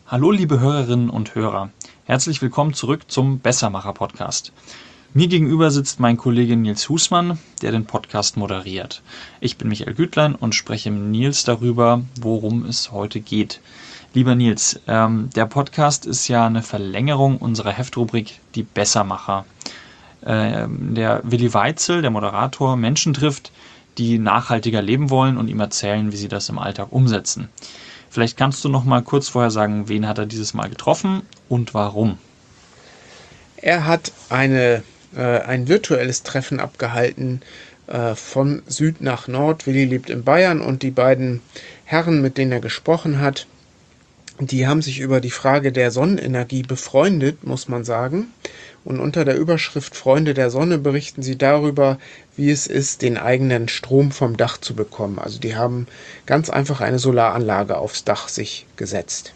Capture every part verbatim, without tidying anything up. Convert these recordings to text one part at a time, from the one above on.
Hallo liebe Hörerinnen und Hörer, herzlich willkommen zurück zum Bessermacher-Podcast. Mir gegenüber sitzt mein Kollege Nils Husmann, der den Podcast moderiert. Ich bin Michael Gütlein und spreche mit Nils darüber, worum es heute geht. Lieber Nils, ähm, der Podcast ist ja eine Verlängerung unserer Heftrubrik Die Bessermacher. Ähm, der Willi Weitzel, der Moderator, Menschen trifft, die nachhaltiger leben wollen und ihm erzählen, wie sie das im Alltag umsetzen. Vielleicht kannst du noch mal kurz vorher sagen, wen hat er dieses Mal getroffen und warum? Er hat eine, äh, ein virtuelles Treffen abgehalten äh, von Süd nach Nord. Willi lebt in Bayern und die beiden Herren, mit denen er gesprochen hat, die haben sich über die Frage der Sonnenenergie befreundet, muss man sagen. Und unter der Überschrift Freunde der Sonne berichten sie darüber, wie es ist, den eigenen Strom vom Dach zu bekommen. Also die haben ganz einfach eine Solaranlage aufs Dach sich gesetzt.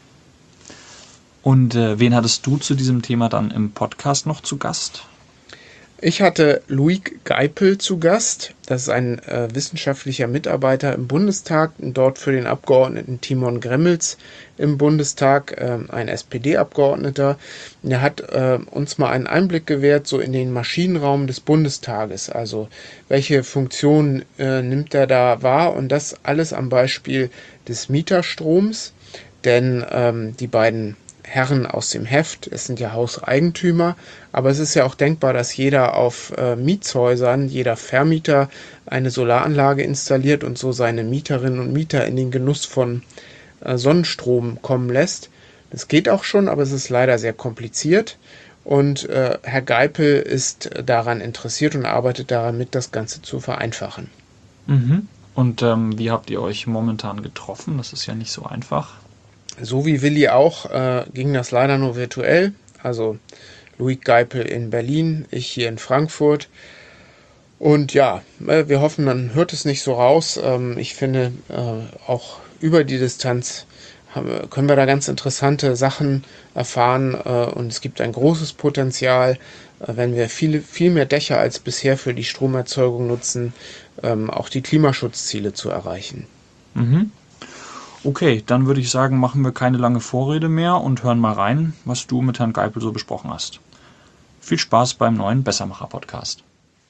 Und äh, wen hattest du zu diesem Thema dann im Podcast noch zu Gast? Ich hatte Loïc Geipel zu Gast. Das ist ein äh, wissenschaftlicher Mitarbeiter im Bundestag und dort für den Abgeordneten Timon Gremmels im Bundestag, äh, ein S P D-Abgeordneter. Er hat äh, uns mal einen Einblick gewährt, so in den Maschinenraum des Bundestages. Also welche Funktionen äh, nimmt er da wahr, und das alles am Beispiel des Mieterstroms. Denn ähm, die beiden Herren aus dem Heft, es sind ja Hauseigentümer, aber es ist ja auch denkbar, dass jeder auf äh, Mietshäusern, jeder Vermieter eine Solaranlage installiert und so seine Mieterinnen und Mieter in den Genuss von äh, Sonnenstrom kommen lässt. Das geht auch schon, aber es ist leider sehr kompliziert, und äh, Herr Geipel ist daran interessiert und arbeitet daran mit, das Ganze zu vereinfachen. Mhm. Und ähm, wie habt ihr euch momentan getroffen? Das ist ja nicht so einfach. So wie Willi auch, äh, ging das leider nur virtuell. Also Loïc Geipel in Berlin, ich hier in Frankfurt. Und ja, äh, wir hoffen, man hört es nicht so raus. Ähm, ich finde, äh, auch über die Distanz haben, können wir da ganz interessante Sachen erfahren. Äh, und es gibt ein großes Potenzial, äh, wenn wir viele, viel mehr Dächer als bisher für die Stromerzeugung nutzen, ähm, auch die Klimaschutzziele zu erreichen. Mhm. Okay, dann würde ich sagen, machen wir keine lange Vorrede mehr und hören mal rein, was du mit Herrn Geipel so besprochen hast. Viel Spaß beim neuen Bessermacher-Podcast.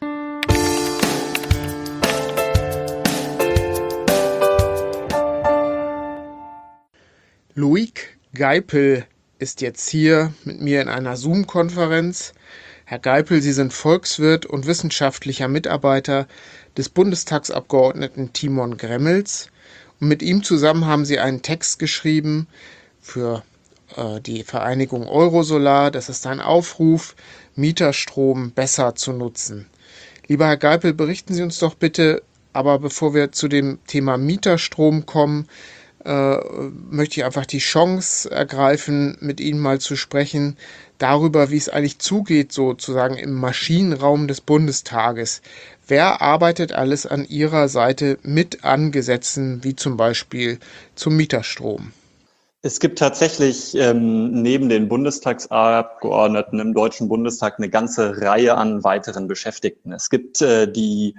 Loïc Geipel ist jetzt hier mit mir in einer Zoom-Konferenz. Herr Geipel, Sie sind Volkswirt und wissenschaftlicher Mitarbeiter des Bundestagsabgeordneten Timon Gremmels. Und mit ihm zusammen haben Sie einen Text geschrieben für äh, die Vereinigung Eurosolar. Das ist ein Aufruf, Mieterstrom besser zu nutzen. Lieber Herr Geipel, berichten Sie uns doch bitte, aber bevor wir zu dem Thema Mieterstrom kommen, äh, möchte ich einfach die Chance ergreifen, mit Ihnen mal zu sprechen darüber, wie es eigentlich zugeht, sozusagen im Maschinenraum des Bundestages. Wer arbeitet alles an Ihrer Seite mit an Gesetzen, wie zum Beispiel zum Mieterstrom? Es gibt tatsächlich ähm, neben den Bundestagsabgeordneten im Deutschen Bundestag eine ganze Reihe an weiteren Beschäftigten. Es gibt äh, die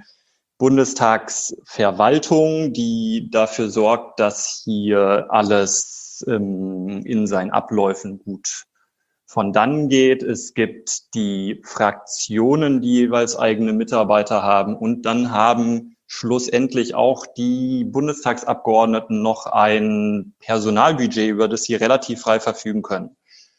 Bundestagsverwaltung, die dafür sorgt, dass hier alles ähm, in seinen Abläufen gut von dann geht. Es gibt die Fraktionen, die jeweils eigene Mitarbeiter haben, und dann haben schlussendlich auch die Bundestagsabgeordneten noch ein Personalbudget, über das sie relativ frei verfügen können.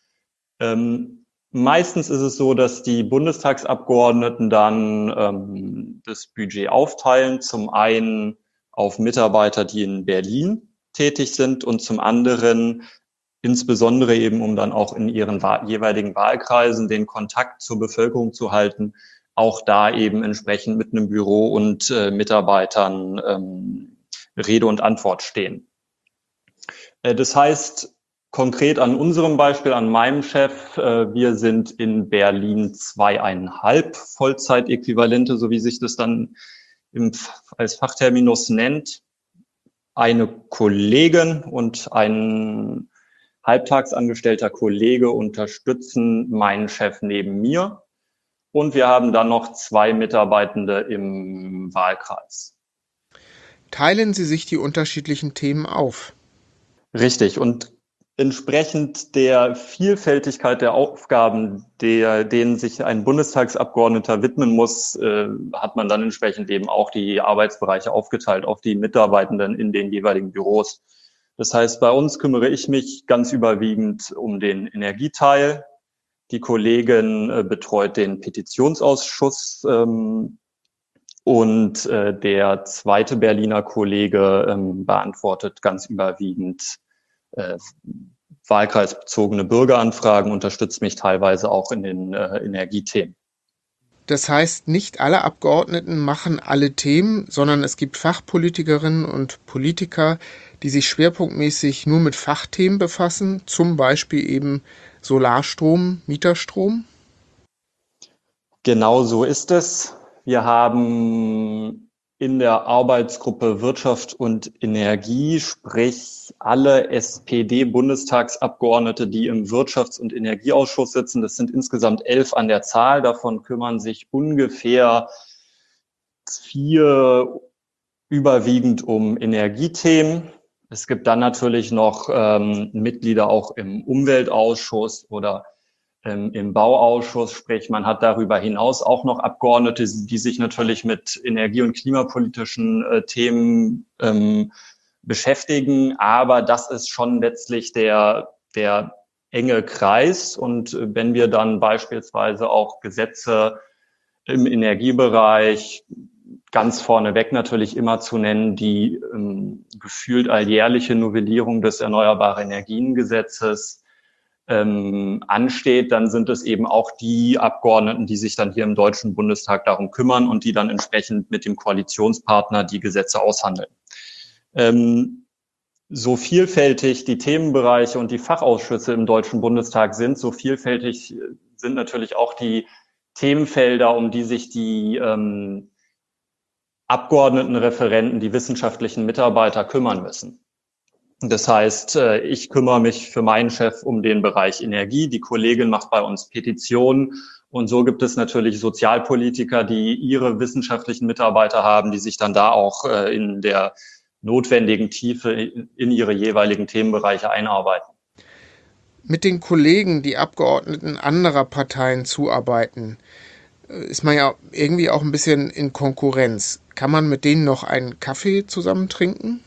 Ähm, meistens ist es so, dass die Bundestagsabgeordneten dann ähm, das Budget aufteilen, zum einen auf Mitarbeiter, die in Berlin tätig sind, und zum anderen insbesondere eben, um dann auch in ihren jeweiligen Wahlkreisen den Kontakt zur Bevölkerung zu halten, auch da eben entsprechend mit einem Büro und äh, Mitarbeitern ähm, Rede und Antwort stehen. Äh, das heißt, konkret an unserem Beispiel, an meinem Chef, äh, wir sind in Berlin zweieinhalb Vollzeitäquivalente, so wie sich das dann im, als Fachterminus nennt. Eine Kollegin und ein halbtagsangestellter Kollege unterstützen meinen Chef neben mir. Und wir haben dann noch zwei Mitarbeitende im Wahlkreis. Teilen Sie sich die unterschiedlichen Themen auf? Richtig. Und Entsprechend der Vielfältigkeit der Aufgaben, der, denen sich ein Bundestagsabgeordneter widmen muss, äh, hat man dann entsprechend eben auch die Arbeitsbereiche aufgeteilt auf die Mitarbeitenden in den jeweiligen Büros. Das heißt, bei uns kümmere ich mich ganz überwiegend um den Energieteil. Die Kollegin äh, betreut den Petitionsausschuss ähm, und äh, der zweite Berliner Kollege ähm, beantwortet ganz überwiegend Äh, wahlkreisbezogene Bürgeranfragen, unterstützt mich teilweise auch in den äh, Energiethemen. Das heißt, nicht alle Abgeordneten machen alle Themen, sondern es gibt Fachpolitikerinnen und Politiker, die sich schwerpunktmäßig nur mit Fachthemen befassen, zum Beispiel eben Solarstrom, Mieterstrom. Genau so ist es. Wir haben in der Arbeitsgruppe Wirtschaft und Energie, sprich alle S P D-Bundestagsabgeordnete, die im Wirtschafts- und Energieausschuss sitzen. Das sind insgesamt elf an der Zahl. Davon kümmern sich ungefähr vier überwiegend um Energiethemen. Es gibt dann natürlich noch ähm, Mitglieder auch im Umweltausschuss oder im Bauausschuss, sprich man hat darüber hinaus auch noch Abgeordnete, die sich natürlich mit energie- und klimapolitischen äh, Themen ähm, beschäftigen, aber das ist schon letztlich der, der enge Kreis. Und wenn wir dann beispielsweise auch Gesetze im Energiebereich, ganz vorneweg natürlich immer zu nennen, die ähm, gefühlt alljährliche Novellierung des Erneuerbare Energien-Gesetzes, Ähm, ansteht, dann sind es eben auch die Abgeordneten, die sich dann hier im Deutschen Bundestag darum kümmern und die dann entsprechend mit dem Koalitionspartner die Gesetze aushandeln. Ähm, so vielfältig die Themenbereiche und die Fachausschüsse im Deutschen Bundestag sind, so vielfältig sind natürlich auch die Themenfelder, um die sich die ähm, Abgeordnetenreferenten, die wissenschaftlichen Mitarbeiter kümmern müssen. Das heißt, ich kümmere mich für meinen Chef um den Bereich Energie. Die Kollegin macht bei uns Petitionen. Und so gibt es natürlich Sozialpolitiker, die ihre wissenschaftlichen Mitarbeiter haben, die sich dann da auch in der notwendigen Tiefe in ihre jeweiligen Themenbereiche einarbeiten. Mit den Kollegen, die Abgeordneten anderer Parteien zuarbeiten, ist man ja irgendwie auch ein bisschen in Konkurrenz. Kann man mit denen noch einen Kaffee zusammen trinken?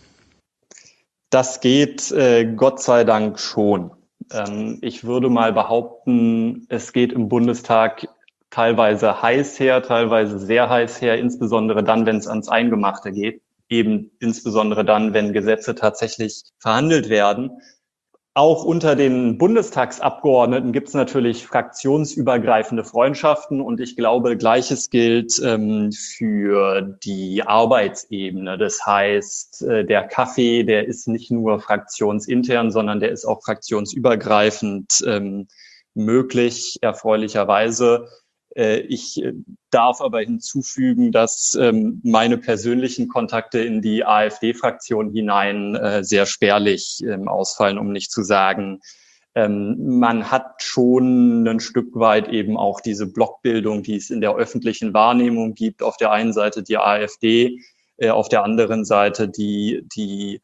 Das geht äh, Gott sei Dank schon. Ähm, ich würde mal behaupten, es geht im Bundestag teilweise heiß her, teilweise sehr heiß her, insbesondere dann, wenn es ans Eingemachte geht. Eben insbesondere dann, wenn Gesetze tatsächlich verhandelt werden. Auch unter den Bundestagsabgeordneten gibt es natürlich fraktionsübergreifende Freundschaften und ich glaube, Gleiches gilt ähm, für die Arbeitsebene. Das heißt, äh, der Kaffee, der ist nicht nur fraktionsintern, sondern der ist auch fraktionsübergreifend ähm, möglich, erfreulicherweise. Äh, ich darf aber hinzufügen, dass ähm, meine persönlichen Kontakte in die AfD-Fraktion hinein äh, sehr spärlich ähm, ausfallen, um nicht zu sagen, ähm, man hat schon ein Stück weit eben auch diese Blockbildung, die es in der öffentlichen Wahrnehmung gibt. Auf der einen Seite die AfD, äh, auf der anderen Seite die, die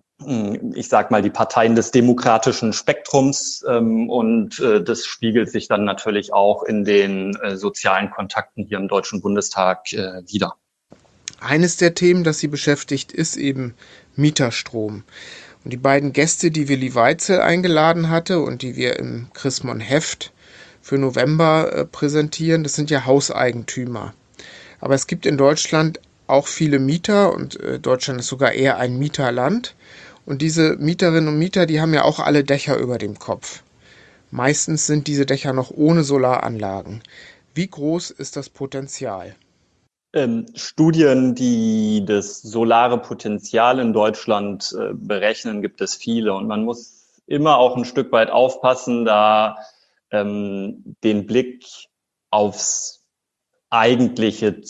ich sag mal, die Parteien des demokratischen Spektrums ähm, und äh, das spiegelt sich dann natürlich auch in den äh, sozialen Kontakten hier im Deutschen Bundestag äh, wider. Eines der Themen, das Sie beschäftigt, ist eben Mieterstrom. Und die beiden Gäste, die Willi Weitzel eingeladen hatte und die wir im Chrismon Heft für November äh, präsentieren, das sind ja Hauseigentümer. Aber es gibt in Deutschland auch viele Mieter und äh, Deutschland ist sogar eher ein Mieterland. Und diese Mieterinnen und Mieter, die haben ja auch alle Dächer über dem Kopf. Meistens sind diese Dächer noch ohne Solaranlagen. Wie groß ist das Potenzial? Ähm, Studien, die das solare Potenzial in Deutschland äh, berechnen, gibt es viele. Und man muss immer auch ein Stück weit aufpassen, da ähm, den Blick aufs Eigentliche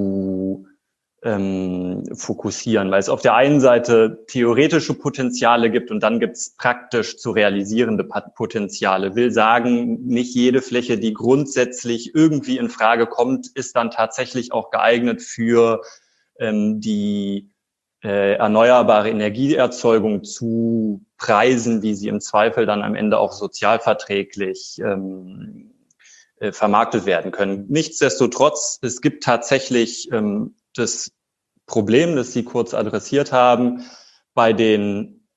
zu ähm, fokussieren, weil es auf der einen Seite theoretische Potenziale gibt und dann gibt es praktisch zu realisierende Potenziale. Will sagen, nicht jede Fläche, die grundsätzlich irgendwie in Frage kommt, ist dann tatsächlich auch geeignet für ähm, die äh, erneuerbare Energieerzeugung zu Preisen, wie sie im Zweifel dann am Ende auch sozialverträglich ähm, äh, vermarktet werden können. Nichtsdestotrotz, es gibt tatsächlich ähm, das Problem, das Sie kurz adressiert haben. Bei den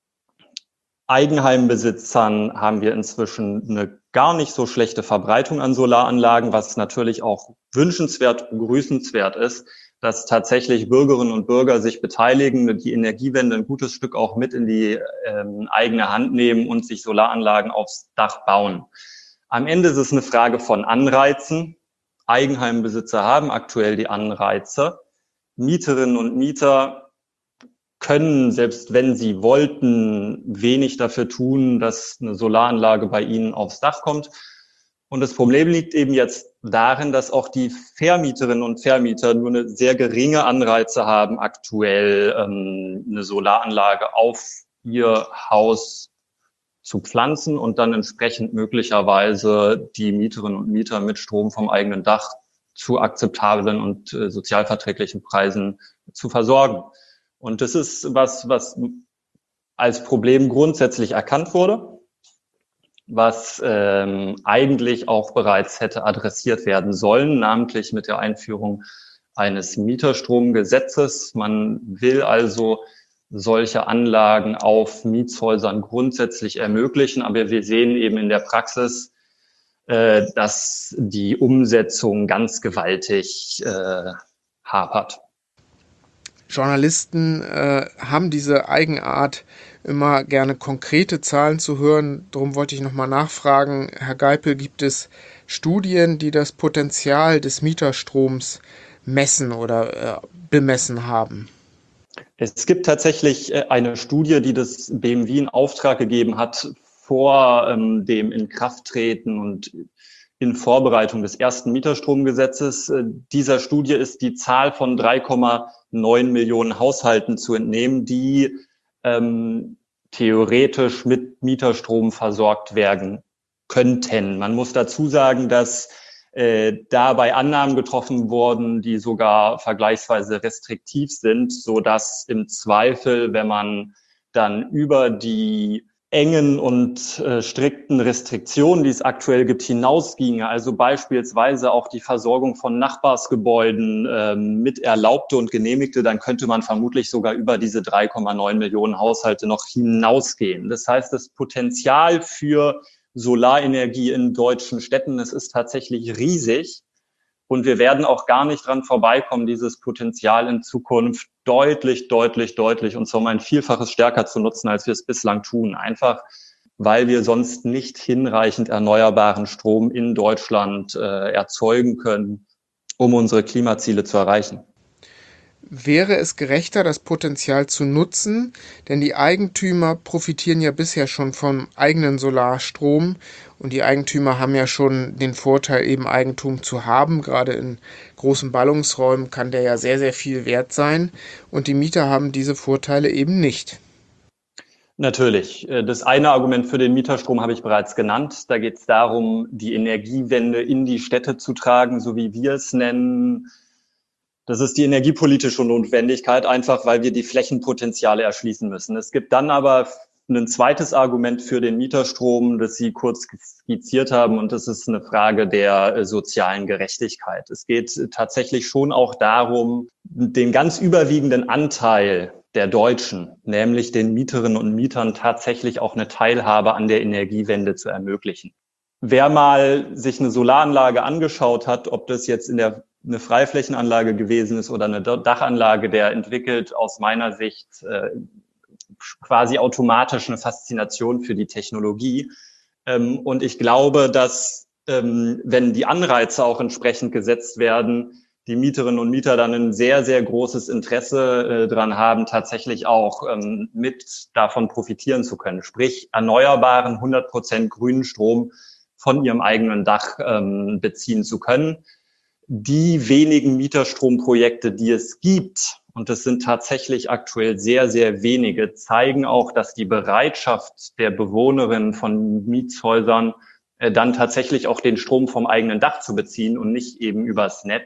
Eigenheimbesitzern haben wir inzwischen eine gar nicht so schlechte Verbreitung an Solaranlagen, was natürlich auch wünschenswert und begrüßenswert ist, dass tatsächlich Bürgerinnen und Bürger sich beteiligen, die Energiewende ein gutes Stück auch mit in die ähm, eigene Hand nehmen und sich Solaranlagen aufs Dach bauen. Am Ende ist es eine Frage von Anreizen. Eigenheimbesitzer haben aktuell die Anreize. Mieterinnen und Mieter können, selbst wenn sie wollten, wenig dafür tun, dass eine Solaranlage bei ihnen aufs Dach kommt. Und das Problem liegt eben jetzt darin, dass auch die Vermieterinnen und Vermieter nur eine sehr geringe Anreize haben, aktuell ähm, eine Solaranlage auf ihr Haus zu pflanzen und dann entsprechend möglicherweise die Mieterinnen und Mieter mit Strom vom eigenen Dach zu akzeptablen und äh, sozialverträglichen Preisen zu versorgen. Und das ist was, was als Problem grundsätzlich erkannt wurde, was ähm, eigentlich auch bereits hätte adressiert werden sollen, namentlich mit der Einführung eines Mieterstromgesetzes. Man will also solche Anlagen auf Mietshäusern grundsätzlich ermöglichen, aber wir sehen eben in der Praxis, äh, dass die Umsetzung ganz gewaltig äh, hapert. Journalisten äh, haben diese Eigenart, immer gerne konkrete Zahlen zu hören. Darum wollte ich nochmal nachfragen, Herr Geipel, gibt es Studien, die das Potenzial des Mieterstroms messen oder äh, bemessen haben? Es gibt tatsächlich eine Studie, die das B M W in Auftrag gegeben hat, vor ähm, dem Inkrafttreten und in Vorbereitung des ersten Mieterstromgesetzes. Äh, dieser Studie ist die Zahl von drei Komma neun Millionen Haushalten zu entnehmen, die ähm, theoretisch mit Mieterstrom versorgt werden könnten. Man muss dazu sagen, dass äh, dabei Annahmen getroffen wurden, die sogar vergleichsweise restriktiv sind, so dass im Zweifel, wenn man dann über die engen und äh, strikten Restriktionen, die es aktuell gibt, hinausginge, also beispielsweise auch die Versorgung von Nachbarsgebäuden äh, mit erlaubte und genehmigte, dann könnte man vermutlich sogar über diese drei Komma neun Millionen Haushalte noch hinausgehen. Das heißt, das Potenzial für Solarenergie in deutschen Städten, das ist tatsächlich riesig. Und wir werden auch gar nicht dran vorbeikommen, dieses Potenzial in Zukunft deutlich, deutlich, deutlich und zwar um ein Vielfaches stärker zu nutzen, als wir es bislang tun. Einfach, weil wir sonst nicht hinreichend erneuerbaren Strom in Deutschland äh, erzeugen können, um unsere Klimaziele zu erreichen. Wäre es gerechter, das Potenzial zu nutzen, denn die Eigentümer profitieren ja bisher schon vom eigenen Solarstrom und die Eigentümer haben ja schon den Vorteil, eben Eigentum zu haben. Gerade in großen Ballungsräumen kann der ja sehr, sehr viel wert sein und die Mieter haben diese Vorteile eben nicht. Natürlich. Das eine Argument für den Mieterstrom habe ich bereits genannt. Da geht es darum, die Energiewende in die Städte zu tragen, so wie wir es nennen. Das ist die energiepolitische Notwendigkeit, einfach weil wir die Flächenpotenziale erschließen müssen. Es gibt dann aber ein zweites Argument für den Mieterstrom, das Sie kurz skizziert haben, und das ist eine Frage der sozialen Gerechtigkeit. Es geht tatsächlich schon auch darum, den ganz überwiegenden Anteil der Deutschen, nämlich den Mieterinnen und Mietern, tatsächlich auch eine Teilhabe an der Energiewende zu ermöglichen. Wer mal sich eine Solaranlage angeschaut hat, ob das jetzt in der eine Freiflächenanlage gewesen ist oder eine Dachanlage, der entwickelt aus meiner Sicht äh, quasi automatisch eine Faszination für die Technologie. Ähm, und ich glaube, dass ähm, wenn die Anreize auch entsprechend gesetzt werden, die Mieterinnen und Mieter dann ein sehr, sehr großes Interesse äh, dran haben, tatsächlich auch ähm, mit davon profitieren zu können. Sprich, erneuerbaren hundert Prozent grünen Strom von ihrem eigenen Dach ähm, beziehen zu können. Die wenigen Mieterstromprojekte, die es gibt, und das sind tatsächlich aktuell sehr, sehr wenige, zeigen auch, dass die Bereitschaft der Bewohnerinnen von Mietshäusern äh, dann tatsächlich auch den Strom vom eigenen Dach zu beziehen und nicht eben übers Netz,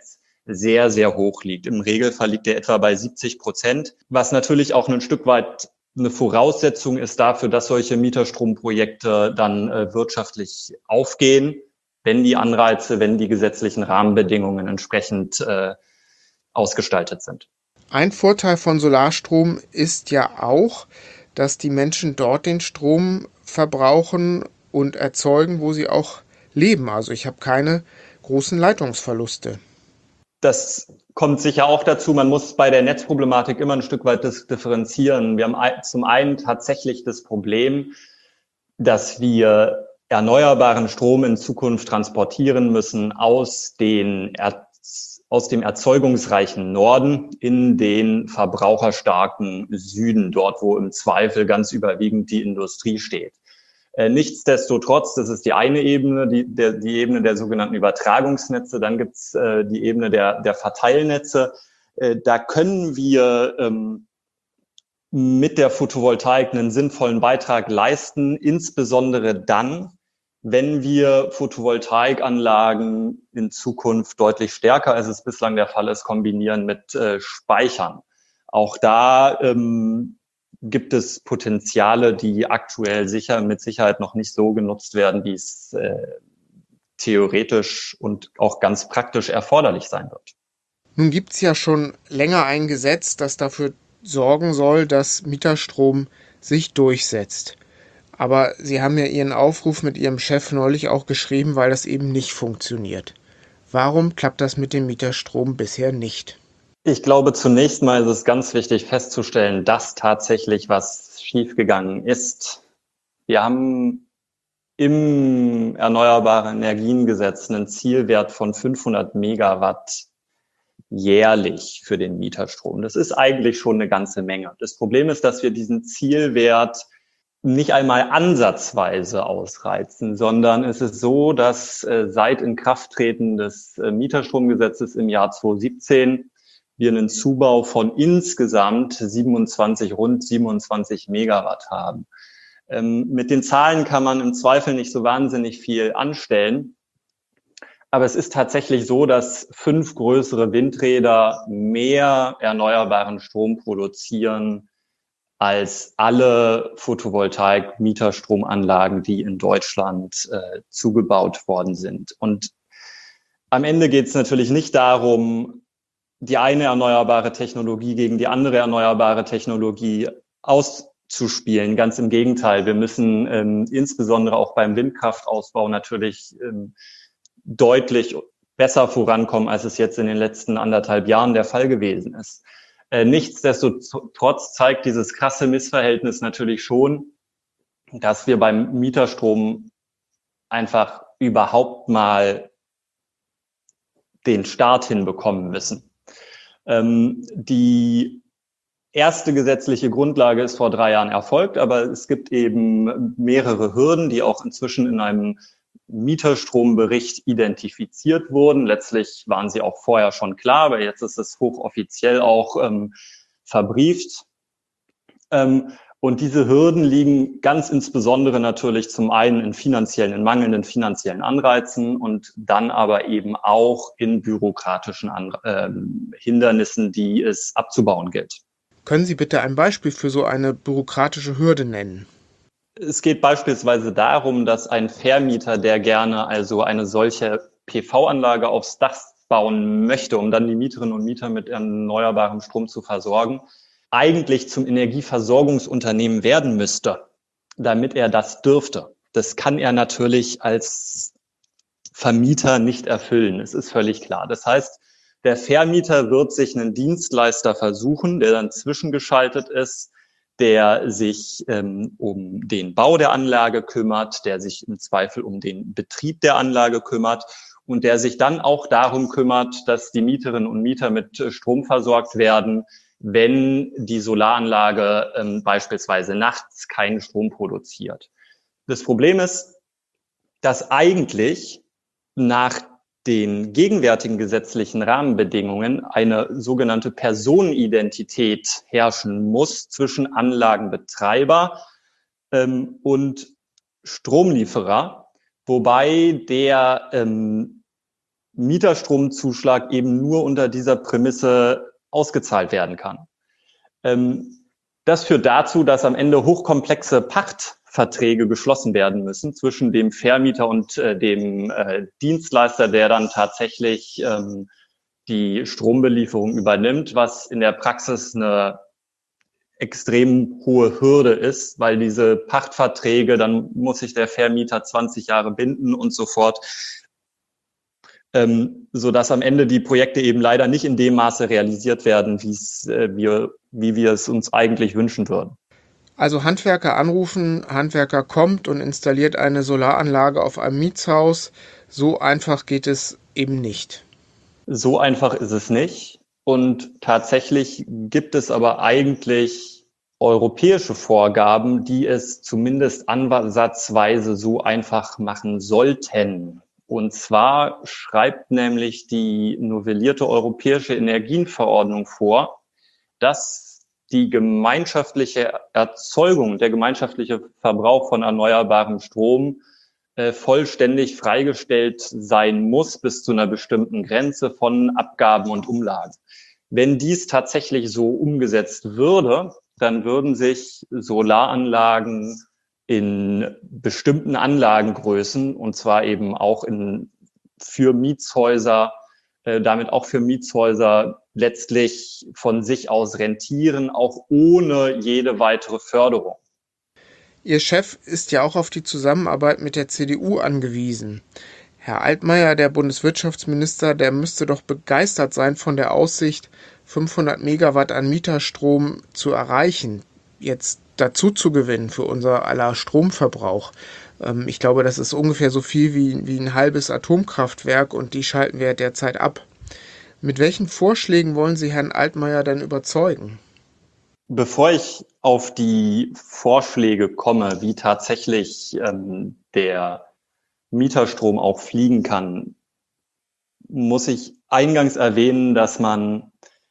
sehr, sehr hoch liegt. Im Regelfall liegt er etwa bei siebzig Prozent, was natürlich auch ein Stück weit eine Voraussetzung ist dafür, dass solche Mieterstromprojekte dann äh, wirtschaftlich aufgehen, wenn die Anreize, wenn die gesetzlichen Rahmenbedingungen entsprechend äh, ausgestaltet sind. Ein Vorteil von Solarstrom ist ja auch, dass die Menschen dort den Strom verbrauchen und erzeugen, wo sie auch leben. Also ich habe keine großen Leitungsverluste. Das kommt sicher auch dazu. Man muss bei der Netzproblematik immer ein Stück weit differenzieren. Wir haben zum einen tatsächlich das Problem, dass wir erneuerbaren Strom in Zukunft transportieren müssen aus den er- aus dem erzeugungsreichen Norden in den verbraucherstarken Süden, dort wo im Zweifel ganz überwiegend die Industrie steht. Äh, nichtsdestotrotz, das ist die eine Ebene, die, der, die Ebene der sogenannten Übertragungsnetze. Dann gibt's äh, die Ebene der, der Verteilnetze. Äh, da können wir ähm, mit der Photovoltaik einen sinnvollen Beitrag leisten, insbesondere dann, wenn wir Photovoltaikanlagen in Zukunft deutlich stärker, als es bislang der Fall ist, kombinieren mit äh, Speichern. Auch da ähm, gibt es Potenziale, die aktuell sicher mit Sicherheit noch nicht so genutzt werden, wie es äh, theoretisch und auch ganz praktisch erforderlich sein wird. Nun gibt es ja schon länger ein Gesetz, das dafür sorgen soll, dass Mieterstrom sich durchsetzt. Aber Sie haben ja Ihren Aufruf mit Ihrem Chef neulich auch geschrieben, weil das eben nicht funktioniert. Warum klappt das mit dem Mieterstrom bisher nicht? Ich glaube, zunächst mal ist es ganz wichtig festzustellen, dass tatsächlich was schiefgegangen ist. Wir haben im Erneuerbare Energiengesetz einen Zielwert von fünfhundert Megawatt jährlich für den Mieterstrom. Das ist eigentlich schon eine ganze Menge. Das Problem ist, dass wir diesen Zielwert nicht einmal ansatzweise ausreizen, sondern es ist so, dass äh, seit Inkrafttreten des äh, Mieterstromgesetzes im Jahr zweitausendsiebzehn wir einen Zubau von insgesamt siebenundzwanzig, rund siebenundzwanzig Megawatt haben. Ähm, mit den Zahlen kann man im Zweifel nicht so wahnsinnig viel anstellen. Aber es ist tatsächlich so, dass fünf größere Windräder mehr erneuerbaren Strom produzieren als alle Photovoltaik-Mieterstromanlagen, die in Deutschland äh, zugebaut worden sind. Und am Ende geht es natürlich nicht darum, die eine erneuerbare Technologie gegen die andere erneuerbare Technologie auszuspielen. Ganz im Gegenteil. Wir müssen ähm, insbesondere auch beim Windkraftausbau natürlich ähm, deutlich besser vorankommen, als es jetzt in den letzten anderthalb Jahren der Fall gewesen ist. Äh, nichtsdestotrotz zeigt dieses krasse Missverhältnis natürlich schon, dass wir beim Mieterstrom einfach überhaupt mal den Start hinbekommen müssen. Ähm, die erste gesetzliche Grundlage ist vor drei Jahren erfolgt, aber es gibt eben mehrere Hürden, die auch inzwischen in einem Mieterstrombericht identifiziert wurden. Letztlich waren sie auch vorher schon klar, aber jetzt ist es hochoffiziell auch ähm, verbrieft. Ähm, und diese Hürden liegen ganz insbesondere natürlich zum einen in finanziellen, in mangelnden finanziellen Anreizen und dann aber eben auch in bürokratischen An- äh, Hindernissen, die es abzubauen gilt. Können Sie bitte ein Beispiel für so eine bürokratische Hürde nennen? Es geht beispielsweise darum, dass ein Vermieter, der gerne also eine solche P V-Anlage aufs Dach bauen möchte, um dann die Mieterinnen und Mieter mit erneuerbarem Strom zu versorgen, eigentlich zum Energieversorgungsunternehmen werden müsste, damit er das dürfte. Das kann er natürlich als Vermieter nicht erfüllen. Es ist völlig klar. Das heißt, der Vermieter wird sich einen Dienstleister versuchen, der dann zwischengeschaltet ist, der sich ähm, um den Bau der Anlage kümmert, der sich im Zweifel um den Betrieb der Anlage kümmert und der sich dann auch darum kümmert, dass die Mieterinnen und Mieter mit Strom versorgt werden, wenn die Solaranlage ähm, beispielsweise nachts keinen Strom produziert. Das Problem ist, dass eigentlich nach den gegenwärtigen gesetzlichen Rahmenbedingungen eine sogenannte Personenidentität herrschen muss zwischen Anlagenbetreiber ähm, und Stromlieferer, wobei der ähm, Mieterstromzuschlag eben nur unter dieser Prämisse ausgezahlt werden kann. Ähm, das führt dazu, dass am Ende hochkomplexe Pachtverträge geschlossen werden müssen zwischen dem Vermieter und äh, dem äh, Dienstleister, der dann tatsächlich ähm, die Strombelieferung übernimmt, was in der Praxis eine extrem hohe Hürde ist, weil diese Pachtverträge, dann muss sich der Vermieter zwanzig Jahre binden und so fort, ähm, so dass am Ende die Projekte eben leider nicht in dem Maße realisiert werden, wie es äh, wir, wie wir es uns eigentlich wünschen würden. Also Handwerker anrufen, Handwerker kommt und installiert eine Solaranlage auf einem Mietshaus. So einfach geht es eben nicht. So einfach ist es nicht. Und tatsächlich gibt es aber eigentlich europäische Vorgaben, die es zumindest ansatzweise so einfach machen sollten. Und zwar schreibt nämlich die novellierte europäische Energienverordnung vor, dass die gemeinschaftliche Erzeugung, der gemeinschaftliche Verbrauch von erneuerbarem Strom äh, vollständig freigestellt sein muss bis zu einer bestimmten Grenze von Abgaben und Umlagen. Wenn dies tatsächlich so umgesetzt würde, dann würden sich Solaranlagen in bestimmten Anlagengrößen, und zwar eben auch in, für Mietshäuser, äh, damit auch für Mietshäuser letztlich von sich aus rentieren, auch ohne jede weitere Förderung. Ihr Chef ist ja auch auf die Zusammenarbeit mit der C D U angewiesen. Herr Altmaier, der Bundeswirtschaftsminister, der müsste doch begeistert sein von der Aussicht, fünfhundert Megawatt an Mieterstrom zu erreichen, jetzt dazu zu gewinnen für unser aller Stromverbrauch. Ähm, ich glaube, das ist ungefähr so viel wie, wie ein halbes Atomkraftwerk und die schalten wir derzeit ab. Mit welchen Vorschlägen wollen Sie Herrn Altmaier denn überzeugen? Bevor ich auf die Vorschläge komme, wie tatsächlich ähm, der Mieterstrom auch fliegen kann, muss ich eingangs erwähnen, dass man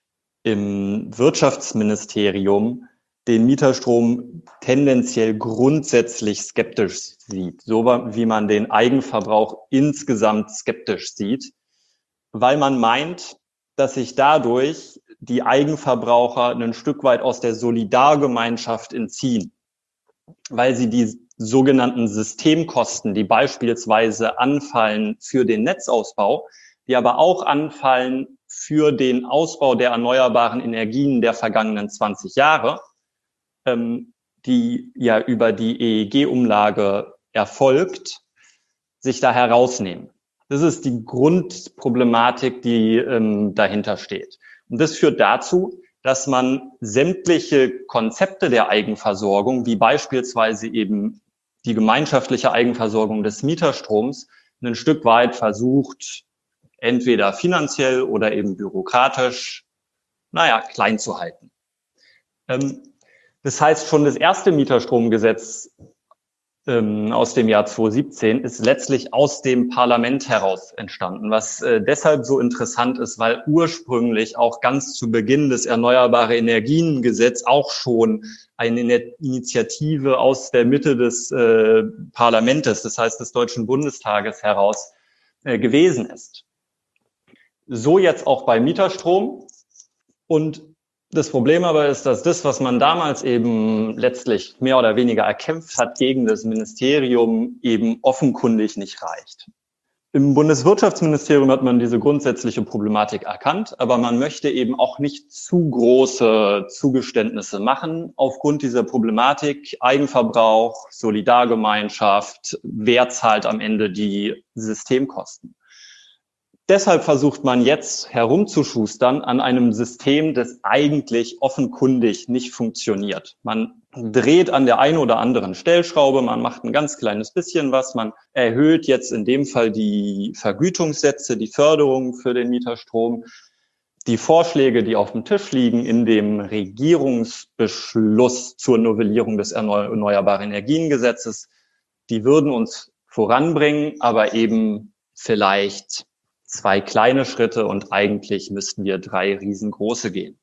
im Wirtschaftsministerium den Mieterstrom tendenziell grundsätzlich skeptisch sieht, so wie man den Eigenverbrauch insgesamt skeptisch sieht, weil man meint, dass sich dadurch die Eigenverbraucher ein Stück weit aus der Solidargemeinschaft entziehen, weil sie die sogenannten Systemkosten, die beispielsweise anfallen für den Netzausbau, die aber auch anfallen für den Ausbau der erneuerbaren Energien der vergangenen zwanzig Jahre, ähm, die ja über die E E G-Umlage erfolgt, sich da herausnehmen. Das ist die Grundproblematik, die ähm, dahinter steht. Und das führt dazu, dass man sämtliche Konzepte der Eigenversorgung, wie beispielsweise eben die gemeinschaftliche Eigenversorgung des Mieterstroms, ein Stück weit versucht, entweder finanziell oder eben bürokratisch, naja, klein zu halten. Ähm, das heißt, schon das erste Mieterstromgesetz ähm, aus dem Jahr zweitausendsiebzehn ist letztlich aus dem Parlament heraus entstanden, was äh, deshalb so interessant ist, weil ursprünglich auch ganz zu Beginn des Erneuerbare Energien-Gesetz auch schon eine Initiative aus der Mitte des äh, Parlamentes, das heißt des Deutschen Bundestages heraus äh, gewesen ist. So jetzt auch bei Mieterstrom. Und das Problem aber ist, dass das, was man damals eben letztlich mehr oder weniger erkämpft hat gegen das Ministerium, eben offenkundig nicht reicht. Im Bundeswirtschaftsministerium hat man diese grundsätzliche Problematik erkannt, aber man möchte eben auch nicht zu große Zugeständnisse machen aufgrund dieser Problematik. Eigenverbrauch, Solidargemeinschaft, wer zahlt am Ende die Systemkosten? Deshalb versucht man jetzt herumzuschustern an einem System, das eigentlich offenkundig nicht funktioniert. Man dreht an der einen oder anderen Stellschraube, man macht ein ganz kleines bisschen was, man erhöht jetzt in dem Fall die Vergütungssätze, die Förderung für den Mieterstrom. Die Vorschläge, die auf dem Tisch liegen in dem Regierungsbeschluss zur Novellierung des Erneuerbaren Energien-Gesetzes, die würden uns voranbringen, aber eben vielleicht zwei kleine Schritte und eigentlich müssten wir drei riesengroße gehen.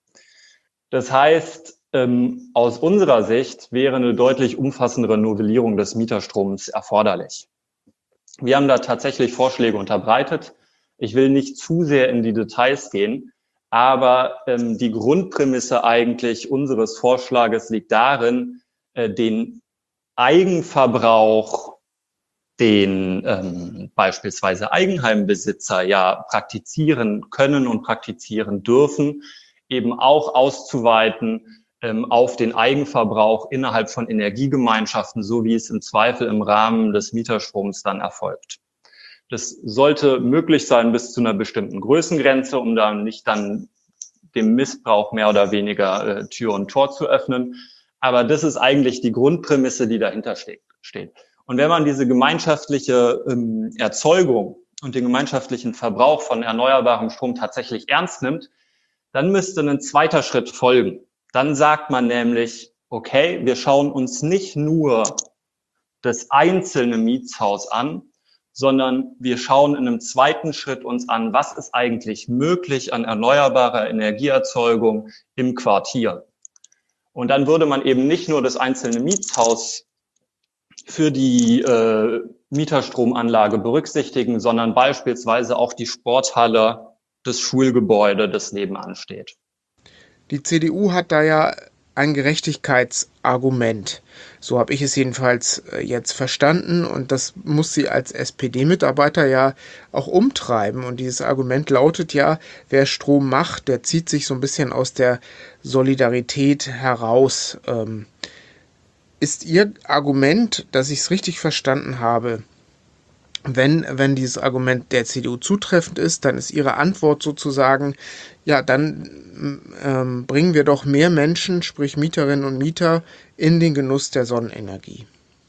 Das heißt, ähm, aus unserer Sicht wäre eine deutlich umfassendere Novellierung des Mieterstroms erforderlich. Wir haben da tatsächlich Vorschläge unterbreitet. Ich will nicht zu sehr in die Details gehen, aber ähm, die Grundprämisse eigentlich unseres Vorschlages liegt darin, äh, den Eigenverbrauch, den ähm, beispielsweise Eigenheimbesitzer ja praktizieren können und praktizieren dürfen, eben auch auszuweiten ähm, auf den Eigenverbrauch innerhalb von Energiegemeinschaften, so wie es im Zweifel im Rahmen des Mieterstroms dann erfolgt. Das sollte möglich sein bis zu einer bestimmten Größengrenze, um da nicht dann dem Missbrauch mehr oder weniger äh, Tür und Tor zu öffnen. Aber das ist eigentlich die Grundprämisse, die dahinter steht. Und wenn man diese gemeinschaftliche ähm, Erzeugung und den gemeinschaftlichen Verbrauch von erneuerbarem Strom tatsächlich ernst nimmt, dann müsste ein zweiter Schritt folgen. Dann sagt man nämlich, okay, wir schauen uns nicht nur das einzelne Mietshaus an, sondern wir schauen in einem zweiten Schritt uns an, was ist eigentlich möglich an erneuerbarer Energieerzeugung im Quartier. Und dann würde man eben nicht nur das einzelne Mietshaus für die äh, Mieterstromanlage berücksichtigen, sondern beispielsweise auch die Sporthalle, das Schulgebäude, das nebenan steht. Die C D U hat da ja ein Gerechtigkeitsargument. So habe ich es jedenfalls jetzt verstanden und das muss sie als S P D-Mitarbeiter ja auch umtreiben. Und dieses Argument lautet ja, wer Strom macht, der zieht sich so ein bisschen aus der Solidarität heraus. Ähm, ist Ihr Argument, dass ich es richtig verstanden habe, wenn, wenn dieses Argument der C D U zutreffend ist, dann ist Ihre Antwort sozusagen, ja, dann ähm, bringen wir doch mehr Menschen, sprich Mieterinnen und Mieter, in den Genuss der Sonnenenergie.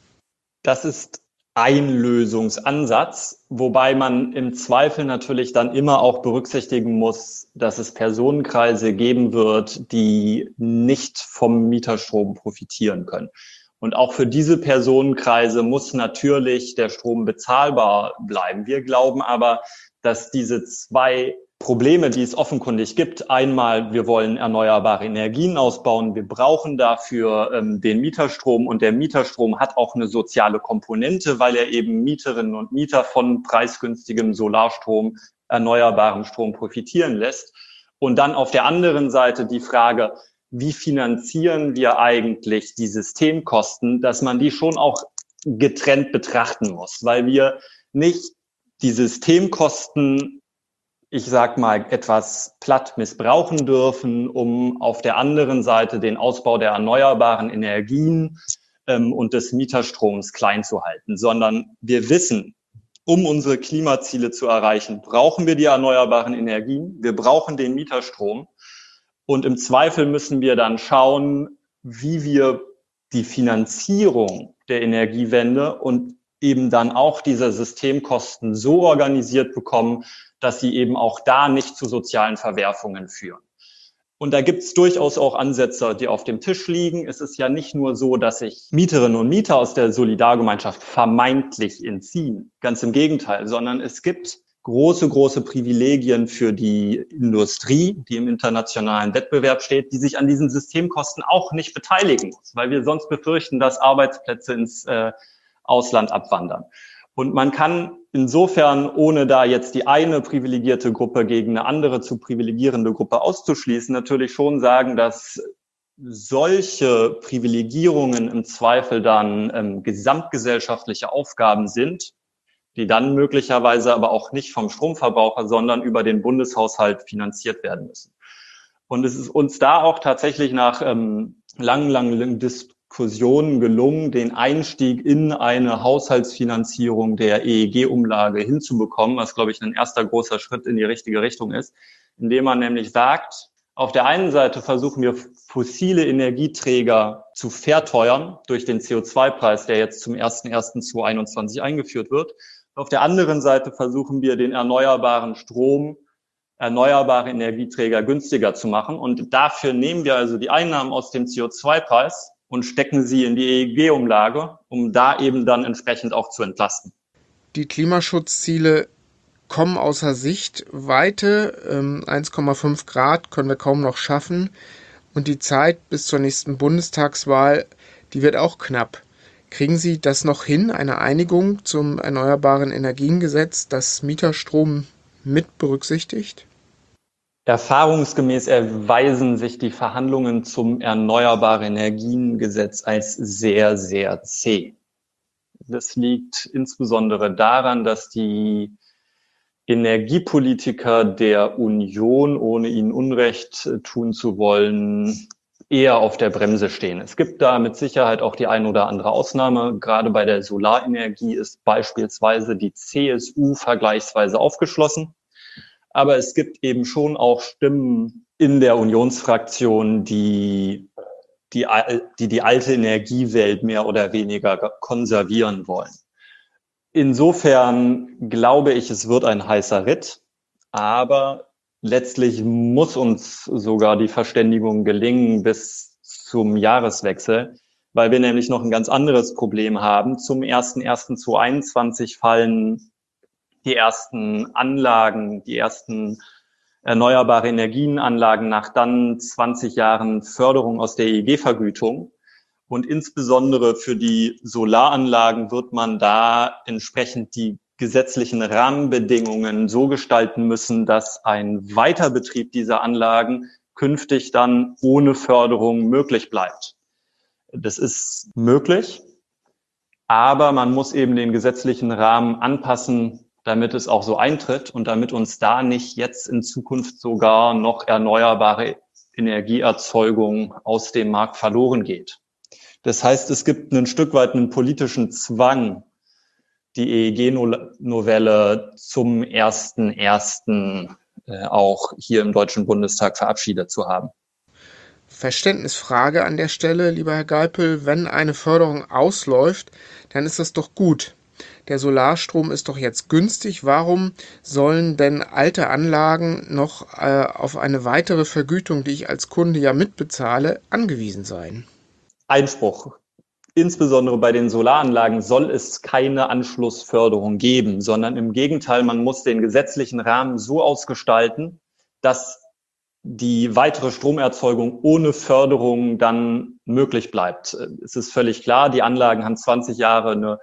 Das ist ein Lösungsansatz, wobei man im Zweifel natürlich dann immer auch berücksichtigen muss, dass es Personenkreise geben wird, die nicht vom Mieterstrom profitieren können. Und auch für diese Personenkreise muss natürlich der Strom bezahlbar bleiben. Wir glauben aber, dass diese zwei Probleme, die es offenkundig gibt, einmal, wir wollen erneuerbare Energien ausbauen, wir brauchen dafür ähm, den Mieterstrom und der Mieterstrom hat auch eine soziale Komponente, weil er eben Mieterinnen und Mieter von preisgünstigem Solarstrom, erneuerbarem Strom profitieren lässt. Und dann auf der anderen Seite die Frage, wie finanzieren wir eigentlich die Systemkosten, dass man die schon auch getrennt betrachten muss, weil wir nicht die Systemkosten, ich sag mal, etwas platt missbrauchen dürfen, um auf der anderen Seite den Ausbau der erneuerbaren Energien ähm, und des Mieterstroms klein zu halten, sondern wir wissen, um unsere Klimaziele zu erreichen, brauchen wir die erneuerbaren Energien, wir brauchen den Mieterstrom. Und im Zweifel müssen wir dann schauen, wie wir die Finanzierung der Energiewende und eben dann auch diese Systemkosten so organisiert bekommen, dass sie eben auch da nicht zu sozialen Verwerfungen führen. Und da gibt es durchaus auch Ansätze, die auf dem Tisch liegen. Es ist ja nicht nur so, dass sich Mieterinnen und Mieter aus der Solidargemeinschaft vermeintlich entziehen. Ganz im Gegenteil, sondern es gibt große, große Privilegien für die Industrie, die im internationalen Wettbewerb steht, die sich an diesen Systemkosten auch nicht beteiligen muss, weil wir sonst befürchten, dass Arbeitsplätze ins äh, Ausland abwandern. Und man kann insofern, ohne da jetzt die eine privilegierte Gruppe gegen eine andere zu privilegierende Gruppe auszuschließen, natürlich schon sagen, dass solche Privilegierungen im Zweifel dann ähm, gesamtgesellschaftliche Aufgaben sind, die dann möglicherweise aber auch nicht vom Stromverbraucher, sondern über den Bundeshaushalt finanziert werden müssen. Und es ist uns da auch tatsächlich nach ähm, langen, langen Diskussionen gelungen, den Einstieg in eine Haushaltsfinanzierung der E E G-Umlage hinzubekommen, was, glaube ich, ein erster großer Schritt in die richtige Richtung ist, indem man nämlich sagt, auf der einen Seite versuchen wir, fossile Energieträger zu verteuern durch den C O zwei Preis, der jetzt zum ersten ersten zweitausendeinundzwanzig eingeführt wird. Auf der anderen Seite versuchen wir, den erneuerbaren Strom, erneuerbare Energieträger günstiger zu machen. Und dafür nehmen wir also die Einnahmen aus dem C O zwei Preis und stecken sie in die E E G-Umlage, um da eben dann entsprechend auch zu entlasten. Die Klimaschutzziele kommen außer Sichtweite. eins Komma fünf Grad können wir kaum noch schaffen. Und die Zeit bis zur nächsten Bundestagswahl, die wird auch knapp. Kriegen Sie das noch hin, eine Einigung zum Erneuerbaren Energiengesetz, dass Mieterstrom mit berücksichtigt? Erfahrungsgemäß erweisen sich die Verhandlungen zum Erneuerbare Energien-Gesetz als sehr, sehr zäh. Das liegt insbesondere daran, dass die Energiepolitiker der Union, ohne ihnen Unrecht tun zu wollen, eher auf der Bremse stehen. Es gibt da mit Sicherheit auch die ein oder andere Ausnahme. Gerade bei der Solarenergie ist beispielsweise die C S U vergleichsweise aufgeschlossen. Aber es gibt eben schon auch Stimmen in der Unionsfraktion, die die, die, die alte Energiewelt mehr oder weniger konservieren wollen. Insofern glaube ich, es wird ein heißer Ritt, aber letztlich muss uns sogar die Verständigung gelingen bis zum Jahreswechsel, weil wir nämlich noch ein ganz anderes Problem haben. Zum ersten ersten zweitausendeinundzwanzig fallen die ersten Anlagen, die ersten erneuerbare Energienanlagen nach dann zwanzig Jahren Förderung aus der E E G-Vergütung. Und insbesondere für die Solaranlagen wird man da entsprechend die gesetzlichen Rahmenbedingungen so gestalten müssen, dass ein Weiterbetrieb dieser Anlagen künftig dann ohne Förderung möglich bleibt. Das ist möglich, aber man muss eben den gesetzlichen Rahmen anpassen, damit es auch so eintritt und damit uns da nicht jetzt in Zukunft sogar noch erneuerbare Energieerzeugung aus dem Markt verloren geht. Das heißt, es gibt ein Stück weit einen politischen Zwang, die E E G-Novelle zum ersten ersten auch hier im Deutschen Bundestag verabschiedet zu haben. Verständnisfrage an der Stelle, lieber Herr Geipel. Wenn eine Förderung ausläuft, dann ist das doch gut. Der Solarstrom ist doch jetzt günstig. Warum sollen denn alte Anlagen noch äh, auf eine weitere Vergütung, die ich als Kunde ja mitbezahle, angewiesen sein? Einspruch. Insbesondere bei den Solaranlagen soll es keine Anschlussförderung geben, sondern im Gegenteil, man muss den gesetzlichen Rahmen so ausgestalten, dass die weitere Stromerzeugung ohne Förderung dann möglich bleibt. Es ist völlig klar, die Anlagen haben zwanzig Jahre eine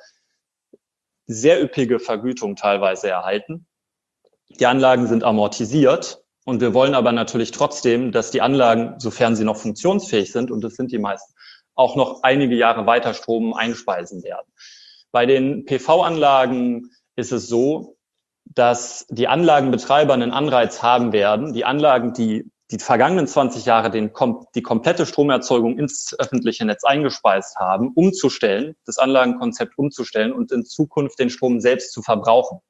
sehr üppige Vergütung teilweise erhalten. Die Anlagen sind amortisiert und wir wollen aber natürlich trotzdem, dass die Anlagen, sofern sie noch funktionsfähig sind, und das sind die meisten, auch noch einige Jahre weiter Strom einspeisen werden. Bei den P V-Anlagen ist es so, dass die Anlagenbetreiber einen Anreiz haben werden, die Anlagen, die die vergangenen zwanzig Jahre den, die komplette Stromerzeugung ins öffentliche Netz eingespeist haben, umzustellen, das Anlagenkonzept umzustellen und in Zukunft den Strom selbst zu verbrauchen.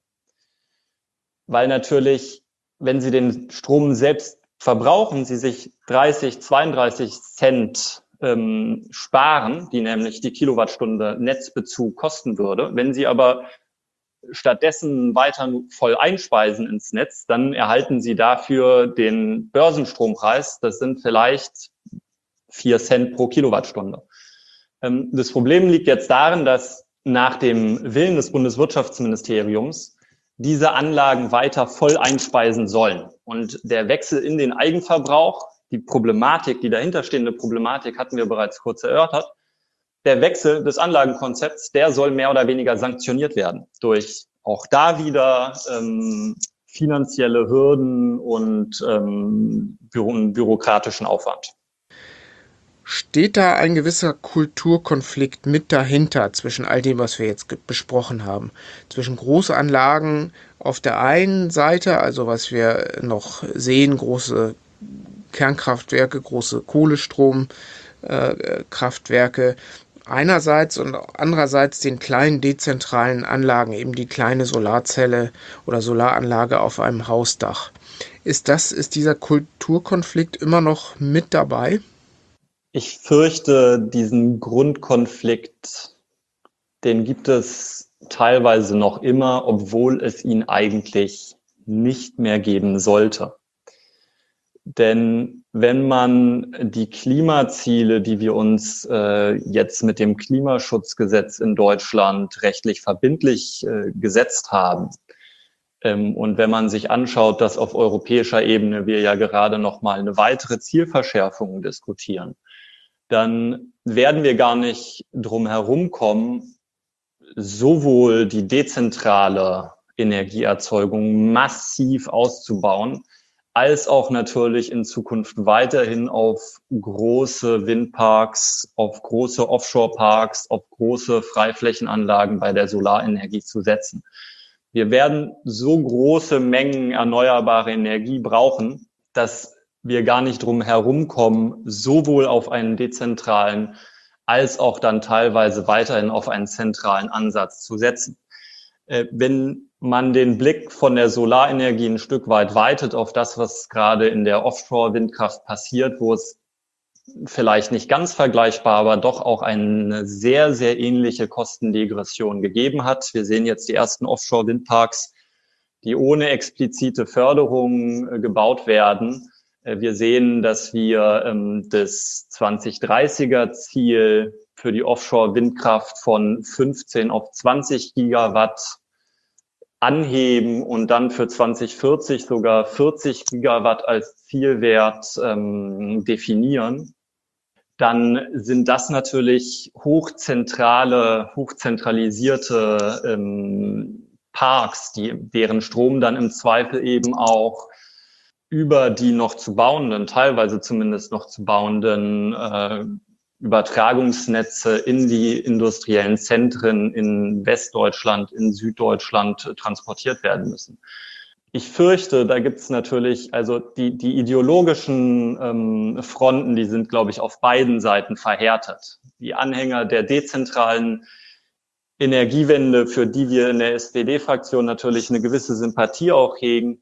Weil natürlich, wenn sie den Strom selbst verbrauchen, sie sich dreißig, zweiunddreißig Cent ähm, sparen, die nämlich die Kilowattstunde Netzbezug kosten würde. Wenn sie aber stattdessen weiter voll einspeisen ins Netz, dann erhalten sie dafür den Börsenstrompreis. Das sind vielleicht vier Cent pro Kilowattstunde. Das Problem liegt jetzt darin, dass nach dem Willen des Bundeswirtschaftsministeriums diese Anlagen weiter voll einspeisen sollen. Und der Wechsel in den Eigenverbrauch, die Problematik, die dahinterstehende Problematik hatten wir bereits kurz erörtert, der Wechsel des Anlagenkonzepts, der soll mehr oder weniger sanktioniert werden durch auch da wieder ähm, finanzielle Hürden und ähm, büro- bürokratischen Aufwand. Steht da ein gewisser Kulturkonflikt mit dahinter zwischen all dem, was wir jetzt besprochen haben? Zwischen Großanlagen auf der einen Seite, also was wir noch sehen, große Kernkraftwerke, große Kohlestromkraftwerke, einerseits und andererseits den kleinen dezentralen Anlagen, eben die kleine Solarzelle oder Solaranlage auf einem Hausdach. Ist das, ist dieser Kulturkonflikt immer noch mit dabei? Ich fürchte, diesen Grundkonflikt, den gibt es teilweise noch immer, obwohl es ihn eigentlich nicht mehr geben sollte. Denn wenn man die Klimaziele, die wir uns äh, jetzt mit dem Klimaschutzgesetz in Deutschland rechtlich verbindlich äh, gesetzt haben, ähm, und wenn man sich anschaut, dass auf europäischer Ebene wir ja gerade noch mal eine weitere Zielverschärfung diskutieren, dann werden wir gar nicht drum herum kommen, sowohl die dezentrale Energieerzeugung massiv auszubauen, als auch natürlich in Zukunft weiterhin auf große Windparks, auf große Offshore-Parks, auf große Freiflächenanlagen bei der Solarenergie zu setzen. Wir werden so große Mengen erneuerbare Energie brauchen, dass wir gar nicht drum herumkommen, sowohl auf einen dezentralen als auch dann teilweise weiterhin auf einen zentralen Ansatz zu setzen. Wenn man den Blick von der Solarenergie ein Stück weit weitet auf das, was gerade in der Offshore-Windkraft passiert, wo es vielleicht nicht ganz vergleichbar, aber doch auch eine sehr, sehr ähnliche Kostendegression gegeben hat. Wir sehen jetzt die ersten Offshore-Windparks, die ohne explizite Förderung gebaut werden. Wir sehen, dass wir ähm, das zwanzig dreißiger Ziel für die Offshore-Windkraft von fünfzehn auf zwanzig Gigawatt anheben und dann für zwanzig vierzig sogar vierzig Gigawatt als Zielwert ähm, definieren. Dann sind das natürlich hochzentrale, hochzentralisierte ähm, Parks, die, deren Strom dann im Zweifel eben auch über die noch zu bauenden, teilweise zumindest noch zu bauenden äh, Übertragungsnetze in die industriellen Zentren in Westdeutschland, in Süddeutschland transportiert werden müssen. Ich fürchte, da gibt es natürlich, also die, die ideologischen ähm, Fronten, die sind, glaube ich, auf beiden Seiten verhärtet. Die Anhänger der dezentralen Energiewende, für die wir in der S P D-Fraktion natürlich eine gewisse Sympathie auch hegen,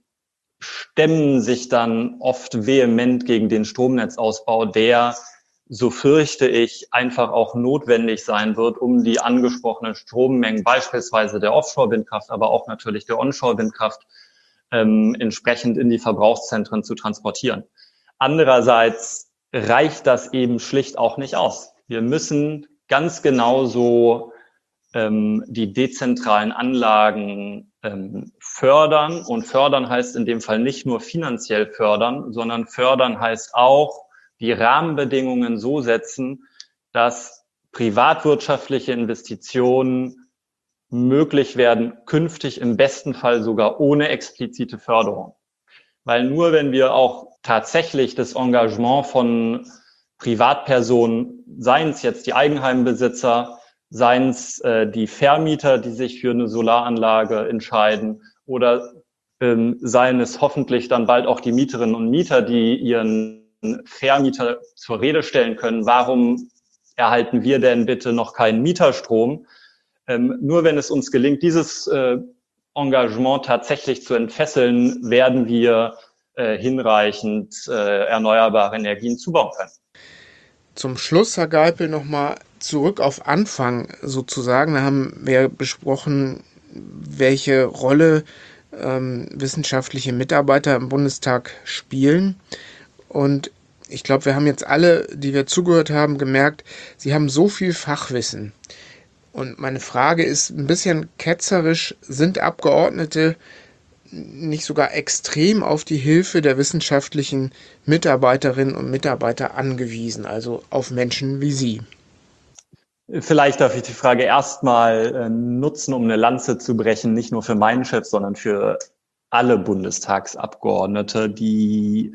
stemmen sich dann oft vehement gegen den Stromnetzausbau, der, so fürchte ich, einfach auch notwendig sein wird, um die angesprochenen Strommengen beispielsweise der Offshore-Windkraft, aber auch natürlich der Onshore-Windkraft ähm, entsprechend in die Verbrauchszentren zu transportieren. Andererseits reicht das eben schlicht auch nicht aus. Wir müssen ganz genauso ähm, die dezentralen Anlagen ähm, fördern. Und fördern heißt in dem Fall nicht nur finanziell fördern, sondern fördern heißt auch die Rahmenbedingungen so setzen, dass privatwirtschaftliche Investitionen möglich werden, künftig im besten Fall sogar ohne explizite Förderung. Weil nur wenn wir auch tatsächlich das Engagement von Privatpersonen, seien es jetzt die Eigenheimbesitzer, seien es äh, die Vermieter, die sich für eine Solaranlage entscheiden, oder ähm, seien es hoffentlich dann bald auch die Mieterinnen und Mieter, die ihren Vermieter zur Rede stellen können, warum erhalten wir denn bitte noch keinen Mieterstrom? Ähm, nur wenn es uns gelingt, dieses äh, Engagement tatsächlich zu entfesseln, werden wir äh, hinreichend äh, erneuerbare Energien zubauen können. Zum Schluss, Herr Geipel, nochmal zurück auf Anfang sozusagen. Da haben wir besprochen, welche Rolle ähm, wissenschaftliche Mitarbeiter im Bundestag spielen. Und ich glaube, wir haben jetzt alle, die wir zugehört haben, gemerkt, sie haben so viel Fachwissen. Und meine Frage ist ein bisschen ketzerisch: Sind Abgeordnete nicht sogar extrem auf die Hilfe der wissenschaftlichen Mitarbeiterinnen und Mitarbeiter angewiesen, also auf Menschen wie Sie? Vielleicht darf ich die Frage erstmal äh, nutzen, um eine Lanze zu brechen, nicht nur für meinen Chef, sondern für alle Bundestagsabgeordnete, die,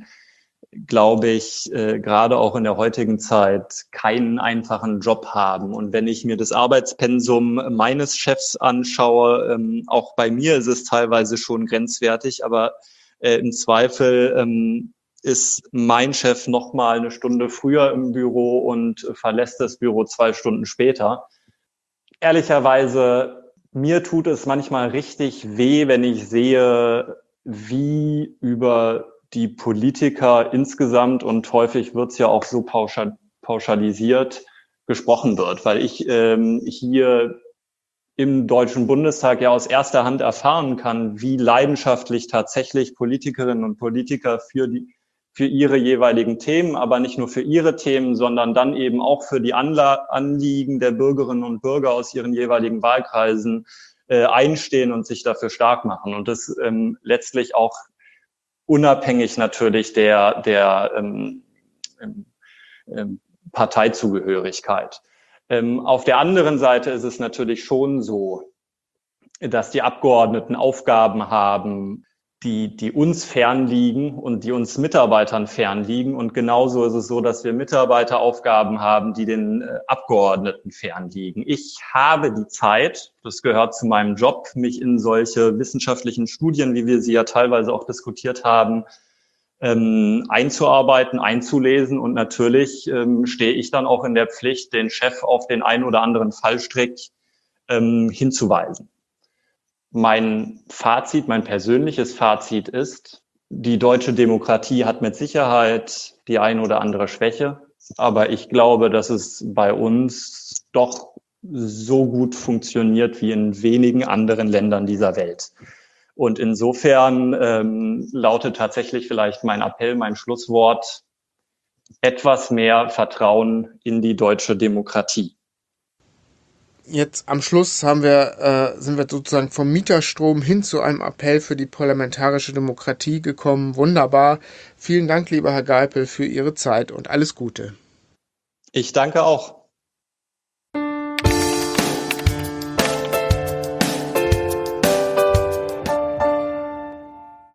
glaube ich, äh, gerade auch in der heutigen Zeit keinen einfachen Job haben. Und wenn ich mir das Arbeitspensum meines Chefs anschaue, ähm, auch bei mir ist es teilweise schon grenzwertig, aber äh, im Zweifel ähm, ist mein Chef noch mal eine Stunde früher im Büro und verlässt das Büro zwei Stunden später. Ehrlicherweise, mir tut es manchmal richtig weh, wenn ich sehe, wie über die Politiker insgesamt, und häufig wird es ja auch so pauschal, pauschalisiert, gesprochen wird, weil ich ähm, hier im Deutschen Bundestag ja aus erster Hand erfahren kann, wie leidenschaftlich tatsächlich Politikerinnen und Politiker für die für ihre jeweiligen Themen, aber nicht nur für ihre Themen, sondern dann eben auch für die Anla- Anliegen der Bürgerinnen und Bürger aus ihren jeweiligen Wahlkreisen äh, einstehen und sich dafür stark machen. Und das ähm, letztlich auch unabhängig natürlich der, der ähm, ähm, Parteizugehörigkeit. Ähm, auf der anderen Seite ist es natürlich schon so, dass die Abgeordneten Aufgaben haben, die, die uns fernliegen und die uns Mitarbeitern fernliegen. Und genauso ist es so, dass wir Mitarbeiteraufgaben haben, die den äh, Abgeordneten fernliegen. Ich habe die Zeit, das gehört zu meinem Job, mich in solche wissenschaftlichen Studien, wie wir sie ja teilweise auch diskutiert haben, ähm, einzuarbeiten, einzulesen. Und natürlich ähm, stehe ich dann auch in der Pflicht, den Chef auf den einen oder anderen Fallstrick ähm, hinzuweisen. Mein Fazit, mein persönliches Fazit ist, die deutsche Demokratie hat mit Sicherheit die ein oder andere Schwäche, aber ich glaube, dass es bei uns doch so gut funktioniert wie in wenigen anderen Ländern dieser Welt. Und insofern ähm, lautet tatsächlich vielleicht mein Appell, mein Schlusswort, etwas mehr Vertrauen in die deutsche Demokratie. Jetzt am Schluss haben wir, äh, sind wir sozusagen vom Mieterstrom hin zu einem Appell für die parlamentarische Demokratie gekommen. Wunderbar. Vielen Dank, lieber Herr Geipel, für Ihre Zeit und alles Gute. Ich danke auch.